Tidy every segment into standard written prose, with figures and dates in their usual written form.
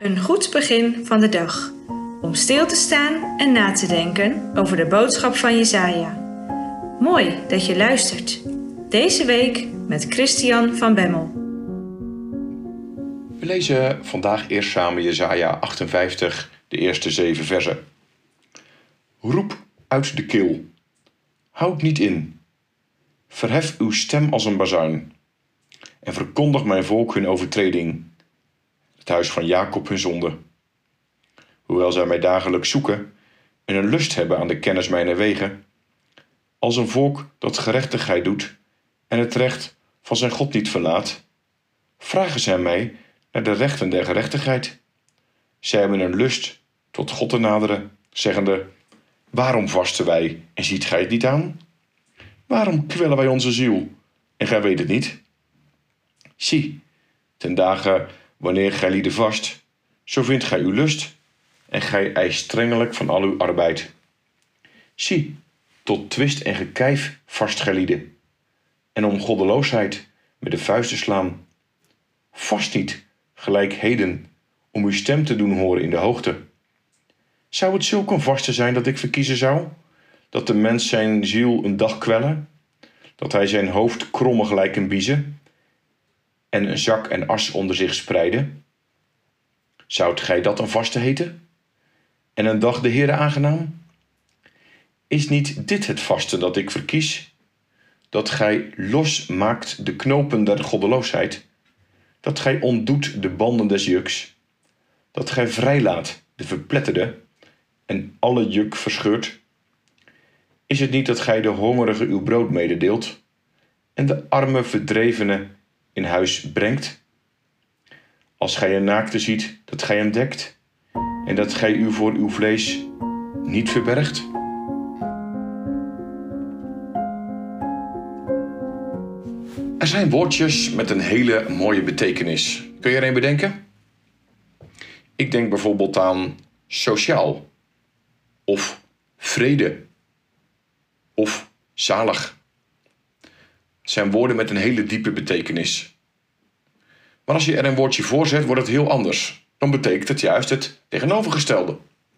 Een goed begin van de dag. Om stil te staan en na te denken over de boodschap van Jesaja. Mooi dat je luistert. Deze week met Christian van Bemmel. We lezen vandaag eerst samen Jesaja 58, de eerste 7 versen. Roep uit de keel. Houd niet in. Verhef uw stem als een bazuin. En verkondig mijn volk hun overtreding. Het huis van Jacob hun zonde. Hoewel zij mij dagelijks zoeken en een lust hebben aan de kennis mijner wegen, als een volk dat gerechtigheid doet en het recht van zijn God niet verlaat, vragen zij mij naar de rechten der gerechtigheid. Zij hebben een lust tot God te naderen, zeggende: waarom vasten wij en ziet gij het niet aan? Waarom kwellen wij onze ziel en gij weet het niet? Zie, ten dagen wanneer gij lieden vast, zo vindt gij uw lust en gij eist strengelijk van al uw arbeid. Zie, tot twist en gekijf vast gij lieden, en om goddeloosheid met de vuist te slaan. Vast niet, gelijk heden, om uw stem te doen horen in de hoogte. Zou het zulk een vaste zijn dat ik verkiezen zou? Dat de mens zijn ziel een dag kwellen? Dat hij zijn hoofd kromme gelijk een biezen en een zak en as onder zich spreiden? Zoudt gij dat een vaste heten? En een dag de Heere aangenaam? Is niet dit het vaste dat ik verkies? Dat gij losmaakt de knopen der goddeloosheid, dat gij ontdoet de banden des juks, dat gij vrijlaat de verpletterde en alle juk verscheurt? Is het niet dat gij de hongerige uw brood mededeelt en de arme verdrevene in huis brengt? Als gij een naakte ziet, dat gij hem dekt en dat gij u voor uw vlees niet verbergt? Er zijn woordjes met een hele mooie betekenis. Kun je er een bedenken? Ik denk bijvoorbeeld aan sociaal, of vrede, of zalig. Het zijn woorden met een hele diepe betekenis. Maar als je er een woordje voor zet, wordt het heel anders. Dan betekent het juist het tegenovergestelde.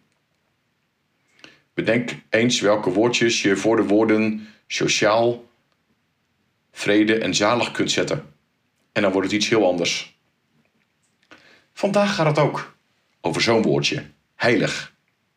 Bedenk eens welke woordjes je voor de woorden sociaal, vrede en zalig kunt zetten. En dan wordt het iets heel anders. Vandaag gaat het ook over zo'n woordje, heilig.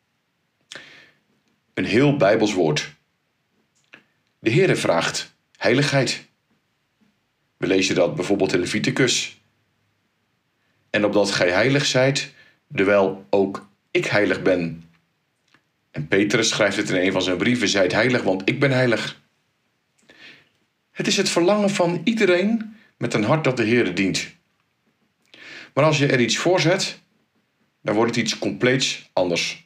Een heel Bijbels woord. De Heere vraagt heiligheid. We lezen dat bijvoorbeeld in Leviticus. En opdat gij heilig zijt, terwijl ook ik heilig ben. En Petrus schrijft het in een van zijn brieven: zijt heilig, want ik ben heilig. Het is het verlangen van iedereen met een hart dat de Heere dient. Maar als je er iets voor zet, dan wordt het iets compleets anders.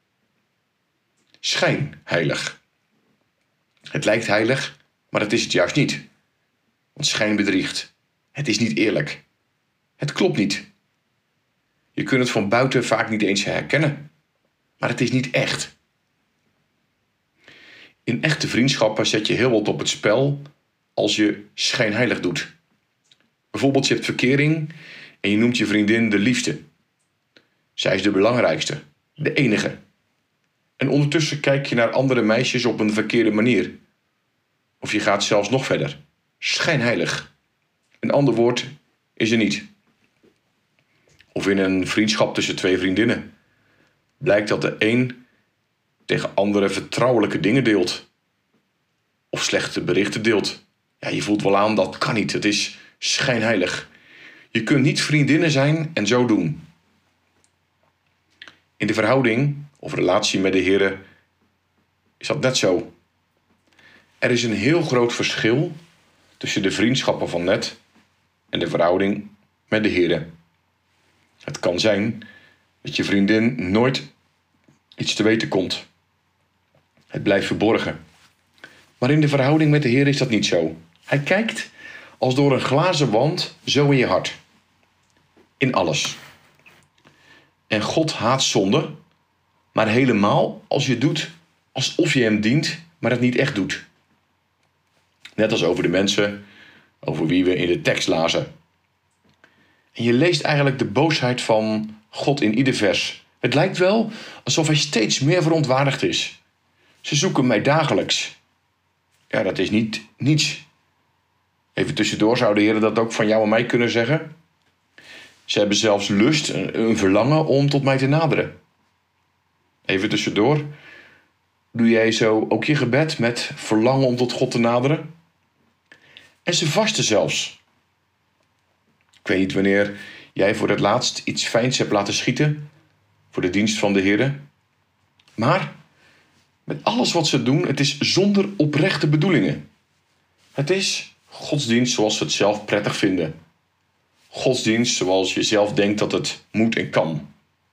Schijnheilig. Het lijkt heilig, maar het is het juist niet. Want schijn bedriegt. Het is niet eerlijk. Het klopt niet. Je kunt het van buiten vaak niet eens herkennen. Maar het is niet echt. In echte vriendschappen zet je heel wat op het spel als je schijnheilig doet. Bijvoorbeeld je hebt verkering en je noemt je vriendin de liefste. Zij is de belangrijkste, de enige. En ondertussen kijk je naar andere meisjes op een verkeerde manier. Of je gaat zelfs nog verder. Schijnheilig. Een ander woord is er niet. Of in een vriendschap tussen twee vriendinnen blijkt dat de een tegen andere vertrouwelijke dingen deelt. Of slechte berichten deelt. Ja, je voelt wel aan, dat kan niet. Het is schijnheilig. Je kunt niet vriendinnen zijn en zo doen. In de verhouding of relatie met de Heere is dat net zo. Er is een heel groot verschil tussen de vriendschappen van net en de verhouding met de Heere. Het kan zijn dat je vriendin nooit iets te weten komt. Het blijft verborgen. Maar in de verhouding met de Heer is dat niet zo. Hij kijkt als door een glazen wand zo in je hart. In alles. En God haat zonde, maar helemaal als je doet alsof je hem dient, maar het niet echt doet. Net als over de mensen over wie we in de tekst lazen. En je leest eigenlijk de boosheid van God in ieder vers. Het lijkt wel alsof hij steeds meer verontwaardigd is. Ze zoeken mij dagelijks. Ja, dat is niet niets. Even tussendoor zou de Heer dat ook van jou en mij kunnen zeggen. Ze hebben zelfs lust, een verlangen om tot mij te naderen. Even tussendoor. Doe jij zo ook je gebed met verlangen om tot God te naderen? En ze vasten zelfs. Ik weet niet wanneer jij voor het laatst iets fijns hebt laten schieten voor de dienst van de Heer. Maar met alles wat ze doen, het is zonder oprechte bedoelingen. Het is godsdienst zoals ze het zelf prettig vinden. Godsdienst zoals je zelf denkt dat het moet en kan.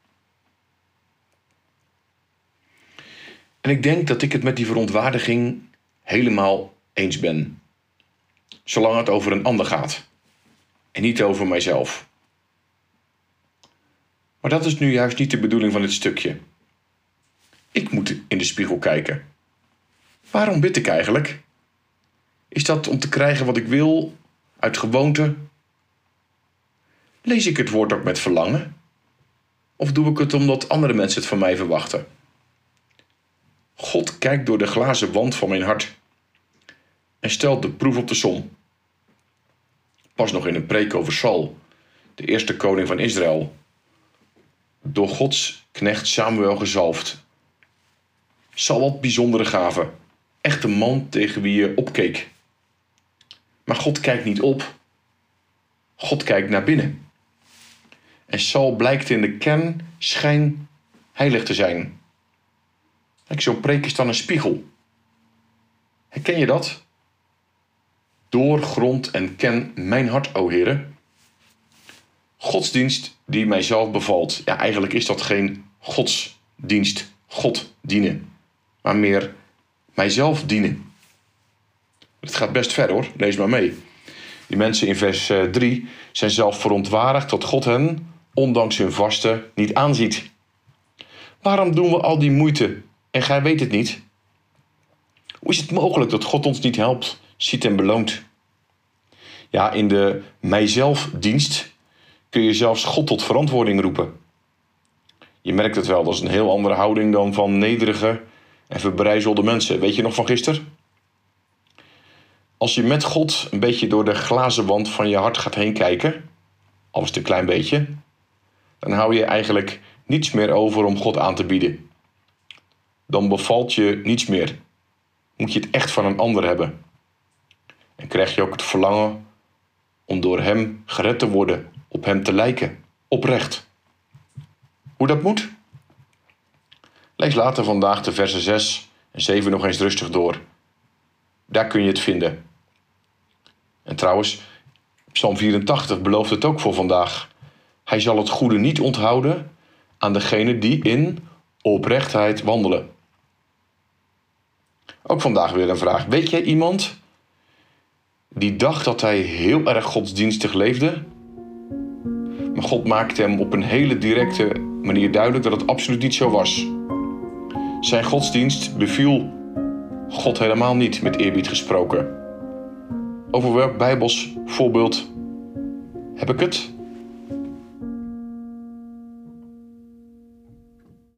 En ik denk dat ik het met die verontwaardiging helemaal eens ben. Zolang het over een ander gaat. En niet over mijzelf. Maar dat is nu juist niet de bedoeling van dit stukje. Ik moet in de spiegel kijken. Waarom bid ik eigenlijk? Is dat om te krijgen wat ik wil, uit gewoonte? Lees ik het woord ook met verlangen? Of doe ik het omdat andere mensen het van mij verwachten? God kijkt door de glazen wand van mijn hart en stelt de proef op de som. Pas nog in een preek over Saul, de eerste koning van Israël, door Gods knecht Samuel gezalfd. Saul had bijzondere gaven, echt een man tegen wie je opkeek. Maar God kijkt niet op, God kijkt naar binnen. En Saul blijkt in de kern schijn heilig te zijn. Kijk, zo'n preek is dan een spiegel. Herken je dat? Doorgrond en ken mijn hart, o Heere. Godsdienst die mijzelf bevalt. Ja, eigenlijk is dat geen godsdienst, God dienen. Maar meer mijzelf dienen. Het gaat best ver hoor, lees maar mee. Die mensen in vers 3 zijn zelf verontwaardigd dat God hen, ondanks hun vasten, niet aanziet. Waarom doen we al die moeite en gij weet het niet? Hoe is het mogelijk dat God ons niet helpt, ziet en beloont? Ja, in de mijzelfdienst kun je zelfs God tot verantwoording roepen. Je merkt het wel, dat is een heel andere houding dan van nederige en verbrijzelde mensen. Weet je nog van gisteren? Als je met God een beetje door de glazen wand van je hart gaat heen kijken, al is het een klein beetje, dan hou je eigenlijk niets meer over om God aan te bieden. Dan bevalt je niets meer. Moet je het echt van een ander hebben. En krijg je ook het verlangen om door hem gered te worden, op hem te lijken, oprecht. Hoe dat moet? Lees later vandaag de versen 6 en 7 nog eens rustig door. Daar kun je het vinden. En trouwens, Psalm 84 belooft het ook voor vandaag. Hij zal het goede niet onthouden aan degenen die in oprechtheid wandelen. Ook vandaag weer een vraag. Weet jij iemand die dacht dat hij heel erg godsdienstig leefde? Maar God maakte hem op een hele directe manier duidelijk dat het absoluut niet zo was. Zijn godsdienst beviel God helemaal niet, met eerbied gesproken. Over welk Bijbels voorbeeld heb ik het?